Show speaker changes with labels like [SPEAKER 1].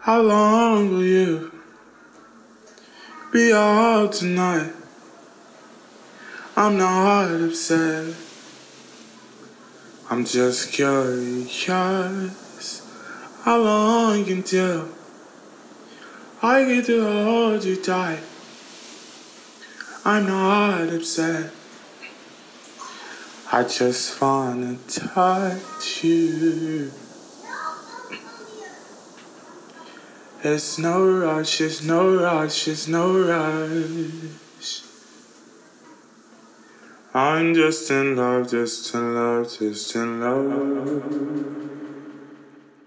[SPEAKER 1] How long will you be out tonight? I'm not upset, I'm just curious. How long until I get to hold you tight? I'm not upset, I just wanna touch you. There's no rush, there's no rush, there's no rush. I'm just in love, just in love, just in love.